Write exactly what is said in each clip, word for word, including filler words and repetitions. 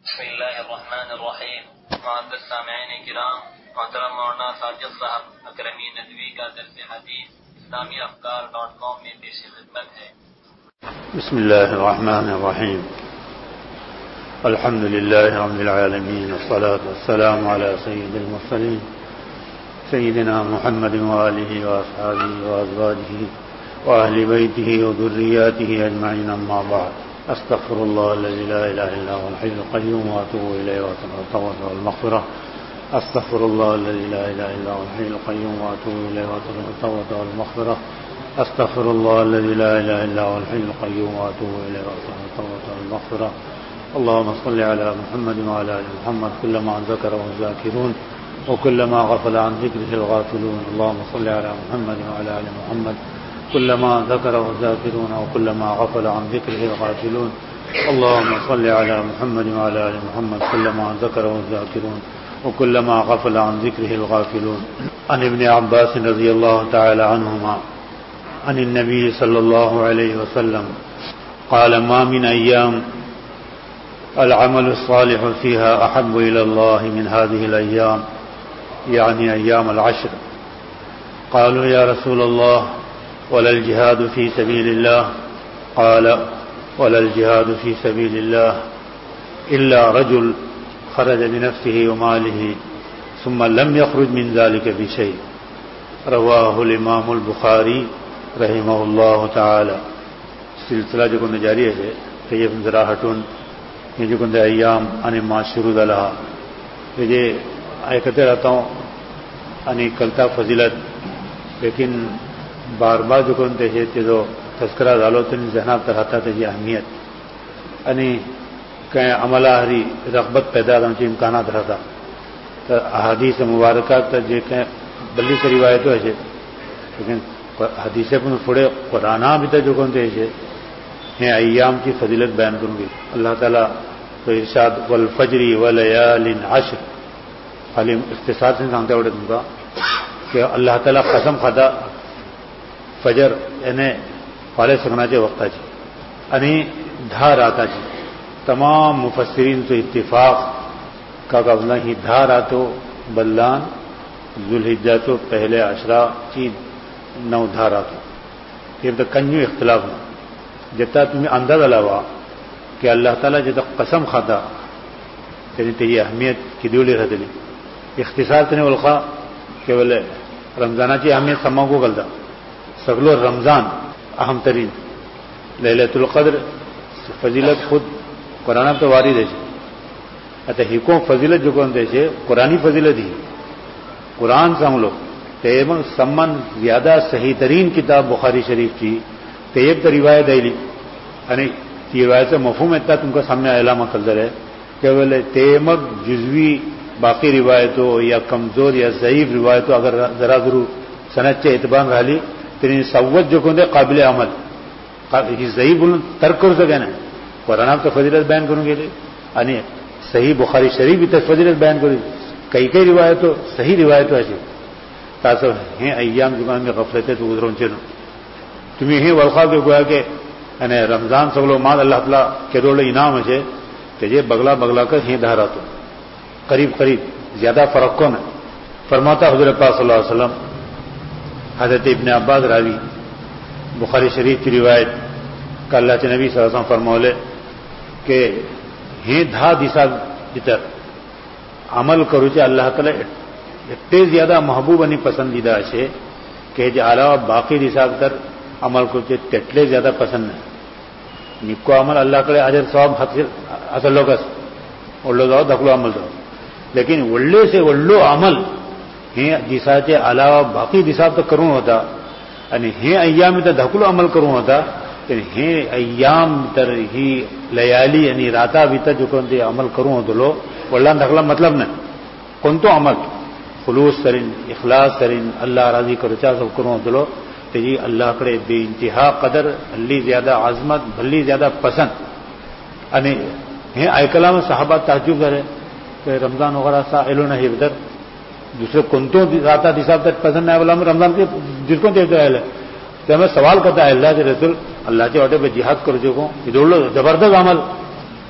بسم اللہ الرحمن الرحیم. معزز سامعین کرام، محترم مولانا ساجد صاحب اکرمی ندوی کا درس حدیث اسلامی افکار ڈاٹ کام میں پیش خدمت ہے. بسم اللہ الرحمن الرحیم. الحمد للہ رب العالمین، والصلاة والسلام علی سید المرسلین سیدنا محمد وآلہ وأصحابہ وأزواجہ وأہل بیتہ وذریاتہ اجمعین، اما بعد. استغفر اللہ الذی لا الہ الا هو الحی القیوم واتوب الیہ واتوب التوبۃ والمغفرہ. استغفر اللہ الذی لا الہ الا هو الحی القیوم واتوب الیہ واتوب التوبۃ والمغفرہ. استغفر اللہ الذی لا الہ الا هو الحی القیوم واتوب الیہ واتوب التوبۃ والمغفرہ. اللهم صل على محمد وعلى ال محمد كلما ذكره الذاكرون وكلما غفل عن ذكره الغافلون. اللهم صل على محمد وعلى ال محمد كلما ذكره الذاكرون وكلما غفل عن ذكره الغافلون. اللهم صل على محمد وعلى ال محمد كلما ذكره الذاكرون وكلما غفل عن ذكره الغافلون. عن ابن عباس رضي الله تعالى عنهما عن النبي صلى الله عليه وسلم قال: ما من أيام العمل الصالح فيها أحب إلى الله من هذه الأيام، يعني أيام العشر. قالوا: يا رسول الله، ولا الجهاد في سبيل الله؟ قال: ولا الجهاد في سبيل الله إلا رجل خرج بنفسه وماله ثم لم يخرج من ذلك بشيء. رواه الامام البخاری رحمہ اللہ تعالی. سلسلہ جو کن جاری ہے کہ یہ ذرا ہٹون یہ جو کن ایام ان ما شروع دلہا یہ آئے کہتے رہتا ہوں ان کلتا فضیلت، لیکن بار بار جو کن تے ہے جو تذکرہ ڈالو تو ذہنات رہتا تھا یہ اہمیت یعنی کہیں عملہ ہری رغبت پیدا ہونے کے امکانات رہتا. تو احادیث مبارکات تا جے کہیں بلی سے روایتوں ہے لیکن حدیثیں پر تھوڑے قرآن بھی تا جو کن تے ہیں ایام کی فضیلت بیان کروں گی. اللہ تعالیٰ تو ارشاد والفجر ولیال عشر، خالی اختصار سے سامتے اڑے دوں گا کہ اللہ تعالیٰ قسم خدا فجر یعنی پالے سکنا چاہے وقت چاہیے یعنی دھار آتا چاہیے. تمام مفسرین تو اتفاق کا قبلہ ہی دھار آتو بلان ذوالحجہ تو پہلے عشرہ چیز نو دھار آتو. پھر تو کنیو اختلاف نہ جتا تمہیں اندازہ لوا کہ اللہ تعالیٰ جتا قسم خدا یعنی تو یہ اہمیت کی دیولی رہ دلی اختصار تنے والخا کہ بولے رمضانہ کی اہمیت سما کو غلطہ سگلو رمضان اہم ترین. لیلۃ القدر فضیلت خود قرآن تو وارد ہے اچھا ہکوں فضیلت جو کون دے قرآنی فضیلت ہی قرآن سے ہم لوگ تیمن سمن زیادہ صحیح ترین کتاب بخاری شریف کی ایک تو روایت ہے یعنی روایت سے مفہوم اتنا تم کا سامنے علامہ قدر ہے کہ بولے تیمک جزوی باقی روایتوں یا کمزور یا ضعیف روایتوں اگر ذرا ضرور صنعت کے اعتبار رہ لی تین سوت جو کہتے قابل عمل ضعیف ترک کر سکے نا قرآن آپ تو فضیلت بیان کروں گے یعنی صحیح بخاری شریف بھی تک فضیلت بیان کروں کئی کئی روایتوں صحیح روایتوں ایسے تاثر ہیں ایام زبان میں غفلت تو ادھروں چلو تمہیں ہی ورخا کے گویا کہ یعنی رمضان سب لوگ مال اللہ تعالیٰ کے دولے انعام ہے کہ یہ بگلا بگلا کر ہی دہرا تو قریب قریب زیادہ فرق کون ہے. فرماتا حضرت پاک صلی اللہ علیہ وسلم حضرت ابن عباس راوی بخاری شریف کی روایت کا اللہ کے نبی صلی اللہ علیہ وسلم فرمولے کہ ہی دھا دیسا بتر عمل کرو چے اللہ تعالیٰ اتنے زیادہ محبوب انی پسندیدہ ہے کہ جو علاوہ باقی دیسا تر عمل کو تٹلے زیادہ پسند ہے. نکو عمل اللہ کرے اجر ثواب حاصل لوگس اڑلو جاؤ دھکلو عمل جاؤ لیکن اڑلے سے اڑلو عمل ہیں جیسا کے علاوہ باقی دیسا تو کروں ہوتا یعنی ہیں ایام تر دھکلو عمل کروں ہوتا یعنی ہیں ایام تر ہی لیالی یعنی راتا بھی تر جو کون عمل کروں ہو تو لو اڑلا دھکلا مطلب نہ کون تو عمل خلوص ترین اخلاص ترین اللہ راضی کرو چاہ سب کروں تو لو جی اللہ کرے بے انتہا قدر بھلی زیادہ عظمت بھلی زیادہ پسند یعنی ہیں آئے کلام صحابہ تعجب کرے کہ رمضان وغیرہ سا علو نہیں بدر دوسرے کنتوں راتا حساب تک پسند ہے بولا رمضان کے جس کو دیتے ہے تو ہمیں سوال کرتا ہے اللہ کے رسول اللہ کے آٹے پہ جہاد کر جو کو یہ دوڑ لو زبردست عمل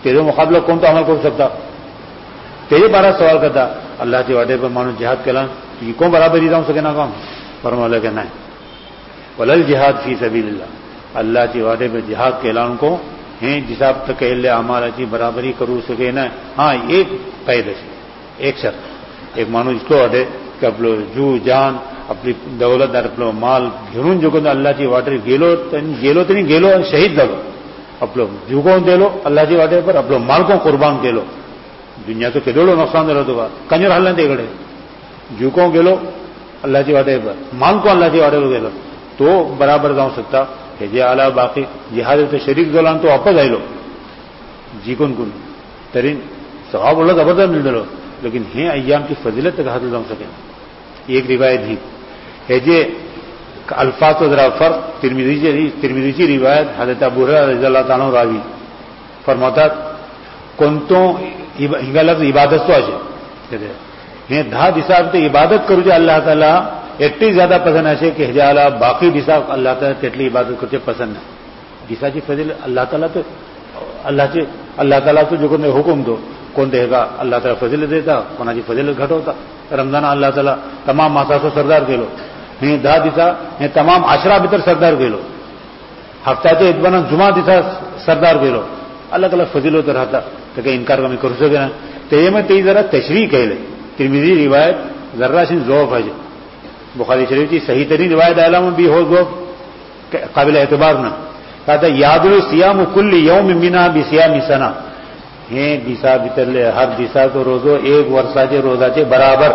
تیرے مقابلہ کون تو عمل کر سکتا؟ تیرے بارہ سوال کرتا اللہ کے واٹے پر مانو جہاد کلان یہ کون برابری رہا ہوں سکے نا کام فرمایا کہ نہیں ولل جہاد فی سبیل اللہ اللہ کے واٹے پہ جہاد کے اعلان کو ہیں جساب تک اعمال اچھی برابری کرو سکے نا. ہاں ایک قید ہے ایک شرط ایک مانو اس کو واٹے کہ اپلو جو جان اپنی دولت اور اپلو مال گھرون جو کہ اللہ کی واٹر گیلو گیلو تو نہیں گیلو شہید دلو اپلو جو کو دے لو اللہ کی واٹر پر اپلو مال کو قربان دے لو دنیا تو کہ دو نقصان دے لو تو کنجر حل دے گڑے جو کو گیلو اللہ کی واٹر پر مال کو اللہ کی واٹر پر گیلو تو برابر جاؤ سکتا کہ جی اعلیٰ باقی جہاد تو شریک دولان تو واپس آئی لو جی کن کن ترین ثواب اللہ زبردست مل دلو لیکن ہیں ایام کی فضیلت تک حاصل جاؤ سکے. ایک روایت ہی ہے جی الفاظ و ذرا فرق ترمذی کی روایت حضرت ابو ہریرہ رضی اللہ تعالیٰ راوی فرماتا کنتوں ہنگا لفظ عبادت تو آجے ہیں دھا حساب سے عبادت کرو جو اللہ تعالیٰ ایٹی زیادہ پسند ایسے کہ حجالہ باقی حساب اللہ تعالیٰ تیٹلی عبادت کرتے پسند ہے جسا جی فضل اللہ تعالیٰ تو اللہ سے اللہ تعالیٰ تو جو کو حکم دو کون دے گا اللہ تعالیٰ فضل دیتا کونا جی فضل گھٹ ہوتا رمضان اللہ تعالیٰ تمام ماساسو سردار کے لو ہیں دھا دیتا ہیں تمام عشرہ بتر سردار کے لو ہفتہ تو اتبانا جمعہ دیتا سردار کے لو الگ الگ فضل ہوتا رہتا تو کہ انکار کا میں کر سکے نا تو یہ میں تی ذرا تشریح کہہ لے ترمذی روایت ذرا سن ذوف ہے بخاری شریف کی صحیح ترین روایت علامہ بھی ہو ذوف قابل اعتبار نہ کہتا یاد السیام کل یوم منا بسیام سنا ہیں دیسا بتر لے ہر دیسا تو روزو ایک ورسا چے روزہ چے برابر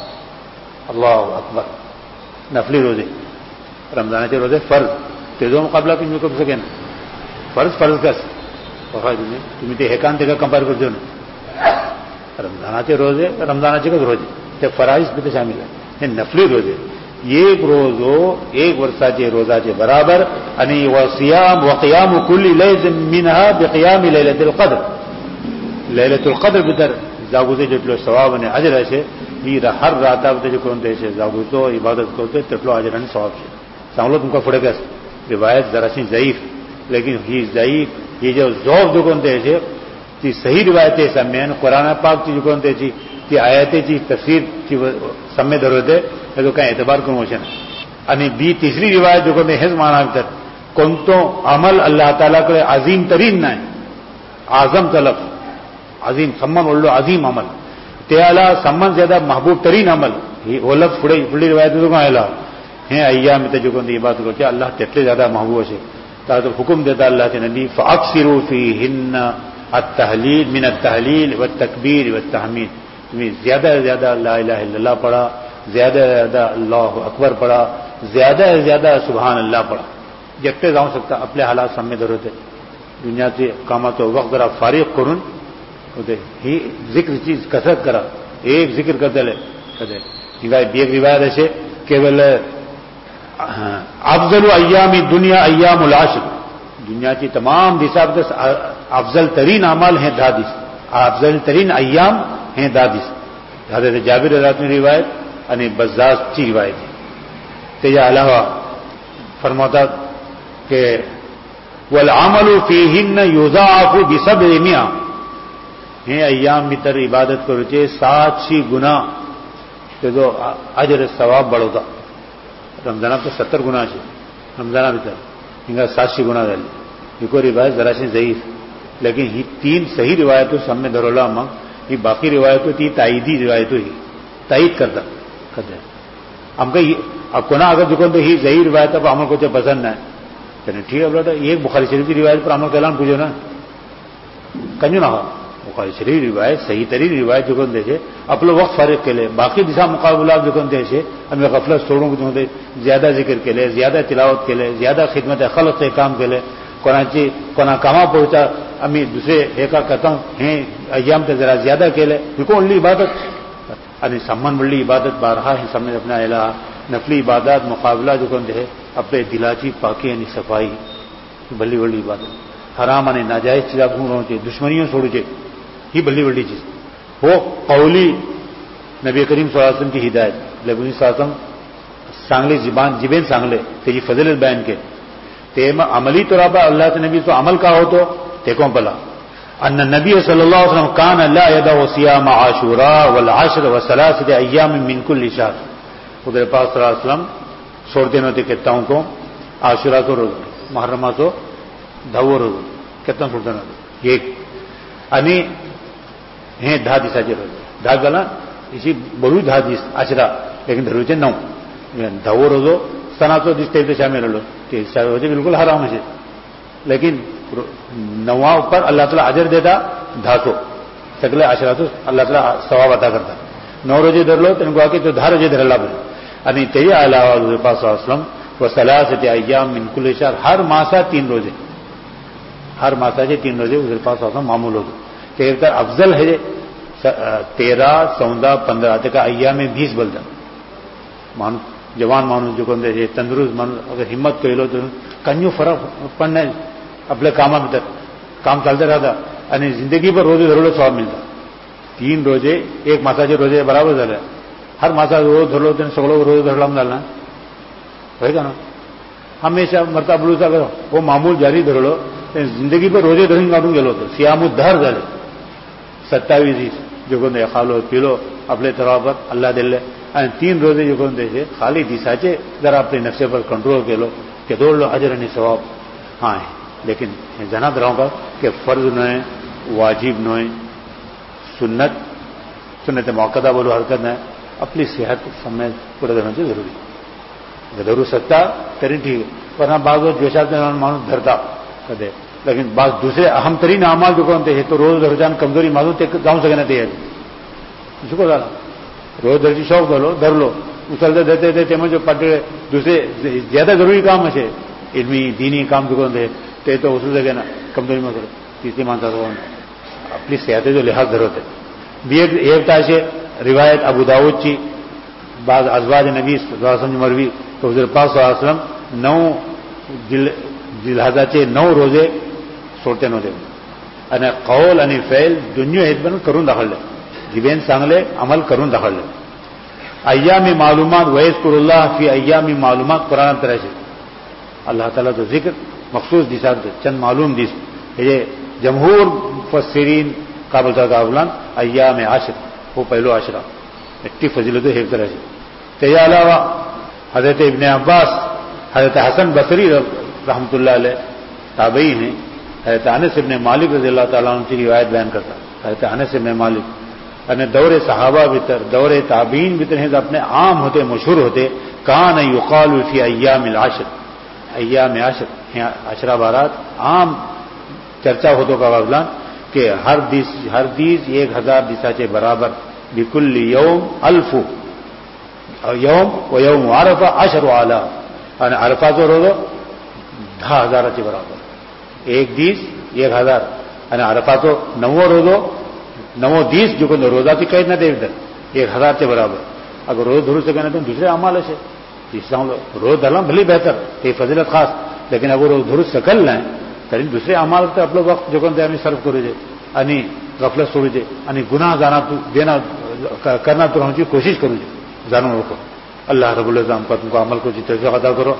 اللہ اکبر نفلی روزے رمضان چے روزے فرض تیزو مقابلہ تم کر سکے نا فرض فرض کس تمہیں تو ہیکان دے گا کمپیئر کر دو نا رمضان چے روزے رمضان چے کس روزے تے فرائض بھی تو شامل ہے نفلی روزے ایک روزو ایک ورسا چے روزہ چے برابر انی وصیام وقیام کل لیل منها بقیام لیلۃ القدر لیلۃ القدر بتر زاگوزے جتلو ثواب نے اجر ہے یہ ہر رات تے جو کون تے زاگو تو عبادت کرتے تتلو اجر نے ثواب ہے ساملو تم کا پڑے گا روایت ذرا سی ضعیف لیکن ہی ضعیف یہ جو ذوق جو کون تے تی صحیح روایت ہے سمین قرآن پاک کی جو کون تے تی آیتیں چی تفسیر کی سمے ضرورت ہے تو کہیں اعتبار کو موشن یعنی بی تیسری روایت جو کہتے ہیں مانا تر کون تو عمل اللہ تعالیٰ کے عظیم ترین نہ ہے اعظم طلب عظیم سمن بول لو عظیم عمل تیالا سمن زیادہ محبوب ترین عمل وہ لفظ پڑے پڑی روایت تو کہاں اعلیٰ ہیں ایام میں جو کہتے یہ بات کرتے اللہ تیتلے زیادہ محبوب سے تا تو حکم دیتا اللہ کے نبی فاکثروا فیہن التحلیل من التحلیل والتکبیر والتحمید تمہیں زیادہ سے زیادہ لا الہ الا اللہ پڑھا زیادہ سے زیادہ اللہ اکبر پڑھا زیادہ سے زیادہ سبحان اللہ پڑھا جتنے جاؤں سکتا اپنے حالات سامنے ضرورت ہے دنیا سے کامات و وقت ذرا فارغ کرن ہوتے ہی ذکر چیز کثرت کرا ایک ذکر کرتے لے کہتے ایک روایت ایسے کیول افضل ایام دنیا ایام العشر دنیا کی تمام دساب افضل ترین اعمال ہیں دادس افضل ترین ایام ہیں دادس حضرت جابر رضی اللہ عنہ روایت یعنی بزاز کی روایت ہے تیجا علاوہ فرماتا کہ والعمل فیہن یضاعف بسبع مئہ ہیں ایام بتر عبادت کرو چے سات سی گنا تو دو اجر ثواب بڑھوتا رمضانہ تو ستر گنا سے رمضانہ بتر ہنگا سات سی گنا دل یہ کوئی روایت ذرا سی ضعیف لیکن یہ تین صحیح روایتوں سامنے درولا مانگ یہ باقی روایتوں تھی تائیدی روایتوں ہی تائید کرتا کرتے ہم کہ اب کونا اگر جو تو ہی صحیح روایت اب عمل کو چاہے پسند نہ ہے ٹھیک ہے بولا یہ بخاری شریف کی روایت پر عمل کا اعلان پوچھو نا کنجو نہ ہو بخاری شریف روایت صحیح ترین روایت جو کون دے سے اپنے وقت فارغ کے لے باقی دشا مقابلہ جو کون دے سے ہمیں غفلت چھوڑوں کو دے زیادہ ذکر کے لے زیادہ تلاوت کے لے زیادہ خدمت خلق سے کام کے لے کونا چی کونا کما پہنچا امی دوسرے ایکا کہتا ہوں ہیں ایام تے ذرا زیادہ کے لے کیونکہ انلی عبادت یعنی سمن بڑی عبادت بارہا ہے سمجھ اپنا الہ نفلی عبادت مقابلہ جو کون دے اپنے دلاچی پاکی یعنی صفائی بلی بڑی عبادت حرام یعنی ناجائز چیزاں گھوموں چاہیے دشمنیوں چھوڑو چاہیے ہی بلی بڑی چیز وہ قولی نبی کریم صلی اللہ علیہ وسلم کی ہدایت لیکن صلی اللہ علیہ وسلم سانگلی زبان جبین سانگلے تیجی فضلت بیان کے تیم عملی طور پر اللہ کے نبی تو عمل کا ہو تو تیکوں بلا ان النبی صلی اللہ علیہ وسلم کان لا يدع صيام عاشوراء والعشر وثلاثه ایام من كل شهر. حضور پاک صلی اللہ علیہ وسلم چھوڑتے نہ کہتا ہوں کو عاشورا کو روز محرمہ تو دھو روز کتنا چھوڑتے نہ ایک انی ہیں دھا دیساچے روز دھا گلا اسی بڑی دھا دیس عشرہ لیکن دھروچے نو دھو روزو سنا تو دس تے شامل لو کہ روزے بالکل حرام ہے لیکن نواں اوپر اللہ تعالیٰ اجر دیتا دھا تو سگلے عشرہ تو اللہ تعالیٰ ثواب عطا کرتا نو روزے دھر لو تن کو آ کے تو دھا روزے دھر اللہ بولے انی تیری علاوہ حضور پاک صلی اللہ علیہ وسلم و ثلاثه ایام من کل شهر ہر ماسا تین روزے ہر ماسا کے تین روزے حضور پاک صلی اللہ علیہ وسلم معمول ہو گئے کہ افضل ہے تیرہ چودہ پندرہ تک ایام میں بیس بلدا مان جوان مانو جو کون دے تندرست مانو اگر ہمت کر لو تو کنیو فرق پڑنا اپنے کام میں کام چلتے رہتا یعنی زندگی پر روزے دھر لو ثواب ملتا تین روزے ایک ماسا کے روزے برابر چل رہا ہر ماسا روز دھر لو تین سگڑوں روز دھر لم ڈالنا ہوئے گا نا ہمیشہ مرتا بلوسا کرو وہ معمول جاری دھر لو زندگی پر روزے دھریں کاٹوں گے لو تو سیام الدہر ڈالے ستاویس جو کون دے کھا لو پی لو اپنے طرح پر اللہ دل تین روزے جو کون دے خالی دیساچے ذرا اپنے نفسے پر کنٹرول کے لو کہ دوڑ لو اجر نہیں ثواب ہاں ہے لیکن جنا دراؤں کا کہ فرض نوئے واجب نوئے سنت سنت موقع بولو حرکت نہ اپنی صحت سمے پورا کرنا چاہیے ضروری ضرور سکتا ترین ٹھیک ہے ورنہ بعض جوشات مانو دھرتا کدے لیکن بعض دوسرے اہم ترین اعمال جو کون تھے تو روز دھر جان کمزوری معلوم جاؤں سکے نہ تیار اس کو ڈالا روز دھرجی شوق دھر لو دھر لو اچلتے دیتے تھے تیمن جو پٹے دوسرے زیادہ ضروری کام ہے علمی دینی کام جو کون تھے تے تو اس جگہ نا کمزوری میں کرو تیسری مانتا تو اپنی صحت جو لحاظ دھروتے بی ایک تاشے روایت ابو داؤد چی بعض ازواج نبی صلی اللہ علیہ وسلم مروی تو حضور پاک صلی اللہ علیہ وسلم نو ذوالحجہ چے نو روزے سوڑتے نو دے انا قول ان فعل دنیا ہدبن کرون داخل لے جبین سانگلے عمل کرون داخل لے ایام معلومات ویذکر اللہ فی ایام معلومات قرآن طرح سے اللہ تعالیٰ تو ذکر مخصوص دیسات چند معلوم دیس یہ جمہور مفسرین قابل کا قابلان ایام عشر وہ پہلو عشرہ اتنی فضیلت ہے ایک طرح سے تیار علاوہ حضرت ابن عباس حضرت حسن بصری رحمۃ اللہ علیہ تابعی ہیں حضرت انس ابن مالک رضی اللہ تعالیٰ عنہ کی روایت بیان کرتا حضرت انس ابن مالک یعنی دور صحابہ بتر دور تابعین بتر ہیں اپنے عام ہوتے مشہور ہوتے کان یقال فی ایام العشر ایام عشر عشرہ بارات عام چرچا ہوتوں کا قابلان کہ ہر دیس ہر دیس ایک ہزار دیساچے برابر بکل یوم الف یوم و یوم عرفہ عشر اعلیٰ یعنی عرفہ تو روزو دھا ہزار اچھے برابر ایک دیس ایک ہزار یعنی عرفہ تو نو روزو نو دیس جو کہ روزہ کی قید نہ دے ادھر ایک ہزار سے برابر اگر روز دھر سے کہنا تو دوسرے اعمال ہے تیسرا روز دھرنا بھلی بہتر یہ فضیلت خاص لیکن اگر روز دھر سکل لیں ترین دوسرے اعمال تو اپنے وقت جو کہ ہمیں صرف کرو جائے یعنی غفلت چھوڑی جائے یعنی گناہ جانا دینا کرنا تو ہم چیز کوشش کرو جائے جانوروں کو اللہ رب العزام کا تم کو عمل کو جی توفیق عطا کرو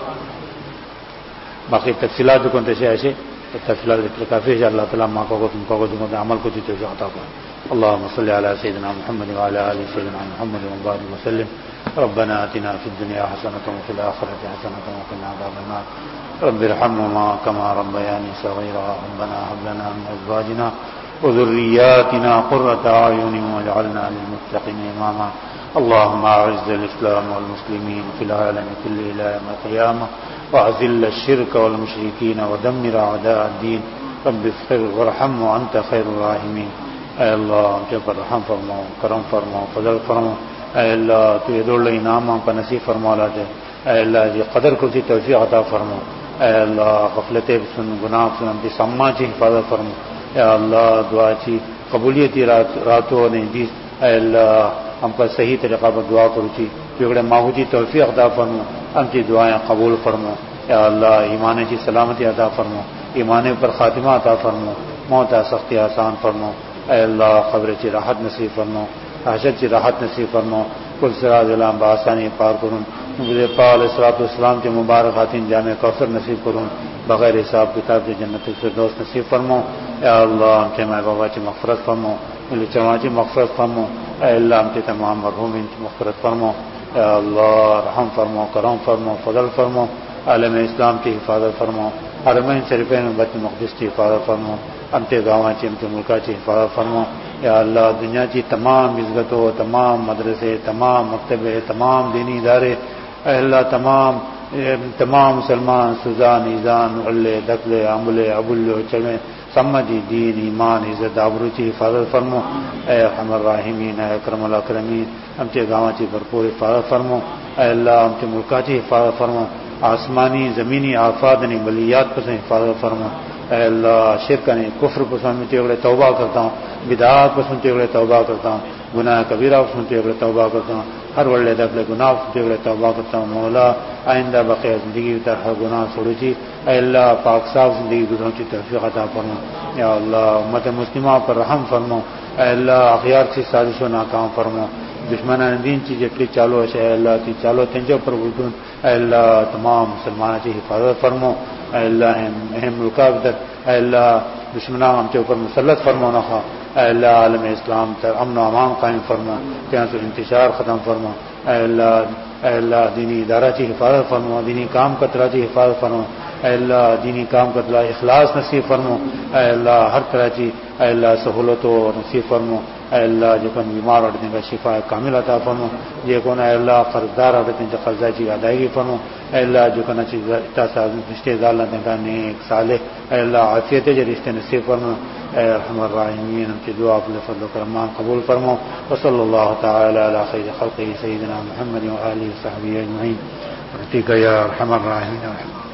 باقی تفصیلات جو کنتے سے ایسے تفصیلات کافی ہے اللہ تعالیٰ ماں کو تم کو جو عمل کو جی توفیق عطا کرو اللهم صل على سيدنا محمد وعلى آل سيدنا محمد وبارك وسلم ربنا آتنا في الدنيا حسنة وفي الآخرة حسنة وقنا عذاب النار رب ارحمهما كما ربياني صغيرا ربنا هب لنا من أزواجنا وذرياتنا قرة أعين واجعلنا للمتقين إماما اللهم أعز الإسلام والمسلمين في العالم كله إلى يوم القيامة وأذل الشرك والمشركين ودمر أعداء الدين رب اغفر وارحم وأنت خير الراحمين اے اللہ ہم کے پر رحم فرماؤ کرم فرماؤ فضل فرماؤ اے اللہ تو یہ دوڑ انعام ہم کا نصیب فرما لاتے اے اللہ یہ قدر کو سی توفیق عطا فرماؤ اے اللہ غفلت سن گناہ سن ہم کی سما چی حفاظت فرماؤ اے اللہ دعا چی قبولیتی رات راتوں نے دیس اے اللہ ہم کا صحیح طریقہ پر دعا کرو چی بگڑے ماہو چی توفیق عطا فرماؤ ہم کی دعائیں قبول فرماؤ اے اللہ ایمان چی سلامتی عطا فرماؤ ایمان پر خاتمہ عطا فرماؤ موت سختی آسان فرماؤ اے اللہ قبر چی راحت نصیب فرماؤ حشر چی راحت نصیب فرماؤ کل سراج علام بآسانی پار کرن نبی پاک علیہ الصلوۃ والسلام کے مبارک خاتین جامع کوثر نصیب کروں بغیر حساب کتاب کے جنت الفردوس نصیب فرمو. یا اللہ ہم کے ماں بابا کی مغفرت فرمو, ملی چواں کی مغفرت فرمو. اے اللہ ہم کے تمام مرحومین کی مغفرت فرمو. یا اللہ رحم فرمو, کرم فرمو, فضل فرمو. عالم اسلام کی حفاظت فرمو. حرمین شریفین میں بیت المقدس کی حفاظت فرمو. امتے گاواں کی امتے ملکا کی حفاظت فرمو. یا اللہ دنیا کی تمام عزتوں, تمام مدرسے, تمام مکتبے, تمام دینی ادارے, اے اللہ تمام تمام مسلمان سوزان ایزان علے دکلے عملے ابلو چلے سمجھی دین ایمان عزت آبرو کی حفاظت فرمو. اے ارحم الراحمین, اے اکرم الاکرمین ہم کے گاواں کی بھرپور حفاظت فرمو. اے اللہ ہم کے ملکا کی حفاظت فرمو. آسمانی زمینی آفات نے بلیات پر سے حفاظت فرمو. اے اللہ شرک نے کفر پر سنتے ہوئے توبہ کرتا ہوں, بدعات پر سنتے ہوئے توبہ کرتا ہوں, گناہ کبیرہ پر سنتے ہوئے توبہ کرتا ہوں, ہر وڑے دفلے گناہ سنتے ہوئے توبہ کرتا ہوں. مولا آئندہ بقیہ زندگی کی طرح گناہ چھوڑو جی. اے اللہ پاک صاف زندگی گزروں کی توفیق عطا فرمو. یا اللہ امت مسلمہ پر رحم فرمو. اے اللہ اخیار کی سازشوں ناکام فرمو. دشمنان دین کی جتلی چالو ہے اے اللہ کی چالو تنجو پر بردون. اے اللہ تمام مسلمانوں کی حفاظت فرمو. اے اللہ اہم ملکہ بدر اے اللہ دشمنان ہم کے اوپر مسلط فرمو نہ خواہ. اے اللہ عالم اسلام تر امن و امان قائم فرما, کیا تو انتشار ختم فرما. اے اللہ اے اللہ دینی ادارہ کی حفاظت فرما, دینی کام کترا کی حفاظت فرما. اے اللہ دینی کام کترا اخلاص نصیب فرما. اے اللہ ہر طرح کی اے اللہ سہولت و نصیب فرما. اے اللہ جو کن بیمار عورتیں کا شفا کامل عطا فرما. یہ کون اے اللہ قرضدار عورتیں جو قرضہ کی ادائیگی فرما. اے اللہ جو کن رشتے دار کا نیک صالح اے اللہ عافیت جو رشتے نصیب فرما. اے ارحم الراحمین ہم کی دعا اپنے فضل و کرمان قبول فرما. وصلی اللہ تعالی علی خیر خلقہ سیدنا محمد و آلہ و صحبہ اجمعین. یا ارحم الراحمین.